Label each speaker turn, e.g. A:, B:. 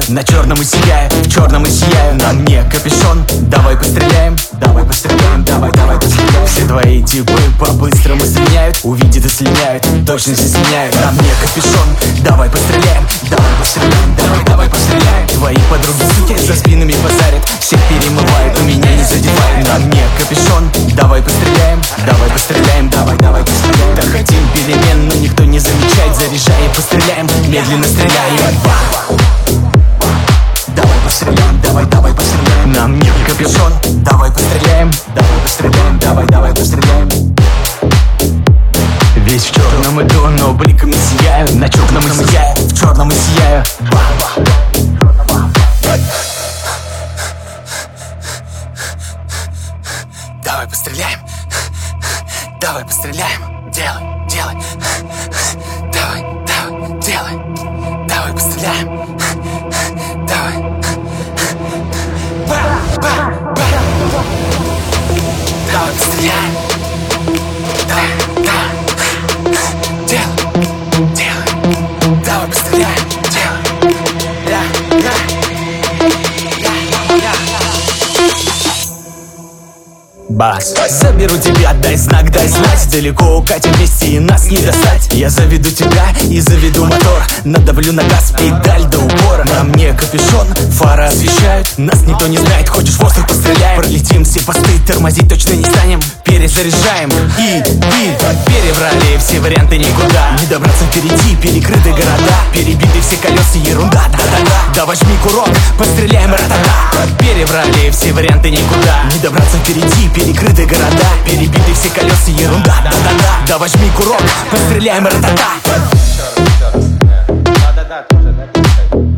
A: На черном и сияю, в черном и сияю. На мне капюшон, давай постреляем. Давай постреляем, давай постреляем. Все твои типы по-быстрому слиняют. Увидят и слиняют, точно все слиняют. На мне капюшон, давай постреляем. Давай постреляем, давай постреляем. Твои подруги, суки, за спинами базарят. Всех перемывают, у меня не задевают. На мне капюшон, давай постреляем. Давай постреляем, давай постреляем. Да хотим перемен, но никто не замечает. Заряжай и постреляем, медленно стреляем. Давай постреляем, давай постреляем. На мне капюшон, давай постреляем. Давай постреляем, давай постреляем. Весь в черном иду, но бликами сияю. На черном и сияю, в черном и сияю. Давай постреляем. Давай постреляем. Делай. Давай, делай. Давай постреляем. Давай. Давай постреляем. Делай. Давай постреляем. Бас. Заберу тебя, дай знак, дай знать. Далеко укатим вместе и нас не достать. Я заведу тебя и заведу мотор. Надавлю на газ, педаль до упора. На мне капюшон, фары освещают. Нас никто не знает, хочешь в воздух постреляем. Пролетим все посты, тормозить точно не станем. Перезаряжаем и перебрали все варианты никуда. Не добраться впереди, перекрыты города. Перебиты все колеса, ерунда, да-да-да. Да возьми курок, постреляем, ра-та-та. Перебрали все варианты никуда. Не добраться впереди, перекрыты города. Перебиты все колеса, ерунда, да-да-да. Да возьми курок, постреляем, ра-та-та.
B: Да-да-да, тоже, да.